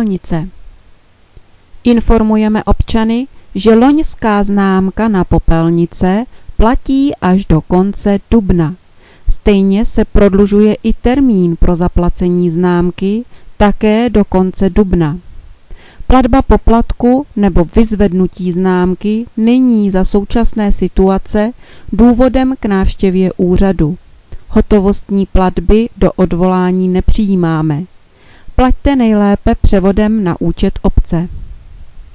Popelnice. Informujeme občany, že loňská známka na Popelnice platí až do konce dubna. Stejně se prodlužuje i termín pro zaplacení známky také do konce dubna. Platba poplatku nebo vyzvednutí známky není za současné situace důvodem k návštěvě úřadu. Hotovostní platby do odvolání nepřijímáme. Plaťte nejlépe převodem na účet obce.